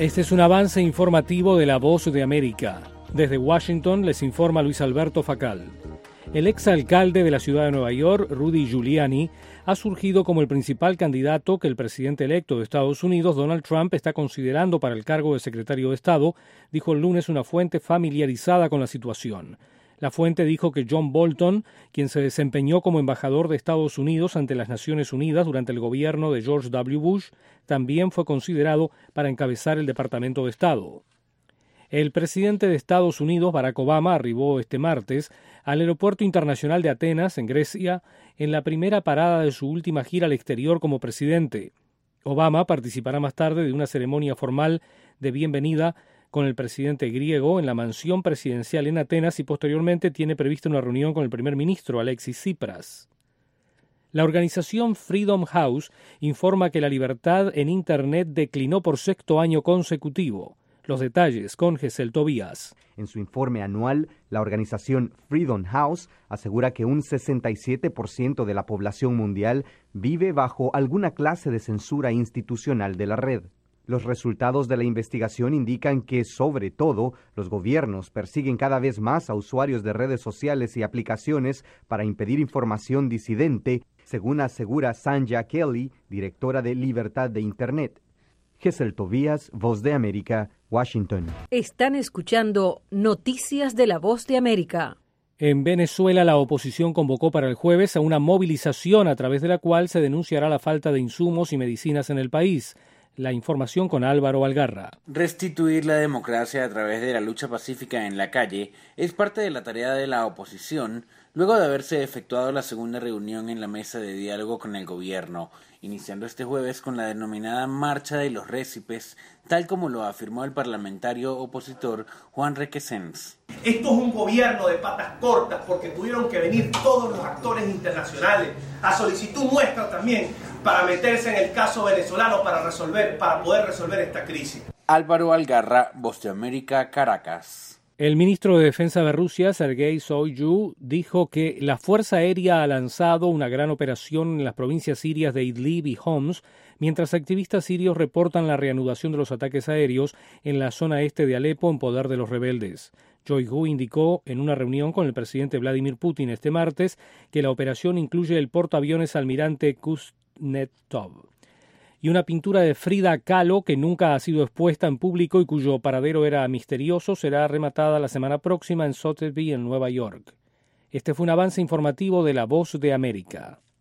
Este es un avance informativo de La Voz de América. Desde Washington les informa Luis Alberto Facal. El exalcalde de la ciudad de Nueva York, Rudy Giuliani, ha surgido como el principal candidato que el presidente electo de Estados Unidos, Donald Trump, está considerando para el cargo de secretario de Estado, dijo el lunes una fuente familiarizada con la situación. La fuente dijo que John Bolton, quien se desempeñó como embajador de Estados Unidos ante las Naciones Unidas durante el gobierno de George W. Bush, también fue considerado para encabezar el Departamento de Estado. El presidente de Estados Unidos, Barack Obama, arribó este martes al Aeropuerto Internacional de Atenas, en Grecia, en la primera parada de su última gira al exterior como presidente. Obama participará más tarde de una ceremonia formal de bienvenida con el presidente griego en la mansión presidencial en Atenas y posteriormente tiene prevista una reunión con el primer ministro Alexis Tsipras. La organización Freedom House informa que la libertad en Internet declinó por sexto año consecutivo. Los detalles con Gesell Tobías. En su informe anual, la organización Freedom House asegura que un 67% de la población mundial vive bajo alguna clase de censura institucional de la red. Los resultados de la investigación indican que, sobre todo, los gobiernos persiguen cada vez más a usuarios de redes sociales y aplicaciones para impedir información disidente, según asegura Sanja Kelly, directora de Libertad de Internet. Gesell Tobías, Voz de América, Washington. Están escuchando Noticias de la Voz de América. En Venezuela, la oposición convocó para el jueves a una movilización a través de la cual se denunciará la falta de insumos y medicinas en el país. La información con Álvaro Algarra. Restituir la democracia a través de la lucha pacífica en la calle es parte de la tarea de la oposición, luego de haberse efectuado la segunda reunión en la mesa de diálogo con el gobierno, iniciando este jueves con la denominada Marcha de los Récipes, tal como lo afirmó el parlamentario opositor Juan Requesens. Esto es un gobierno de patas cortas porque tuvieron que venir todos los actores internacionales a solicitud nuestra también para meterse en el caso venezolano para poder resolver esta crisis. Álvaro Algarra, Voz de América, Caracas. El ministro de Defensa de Rusia, Sergei Shoigu, dijo que la Fuerza Aérea ha lanzado una gran operación en las provincias sirias de Idlib y Homs, mientras activistas sirios reportan la reanudación de los ataques aéreos en la zona este de Alepo en poder de los rebeldes. Shoigu indicó en una reunión con el presidente Vladimir Putin este martes que la operación incluye el portaaviones almirante Kuznetsov y una pintura de Frida Kahlo que nunca ha sido expuesta en público y cuyo paradero era misterioso será rematada la semana próxima en Sotheby, en Nueva York. Este fue un avance informativo de La Voz de América.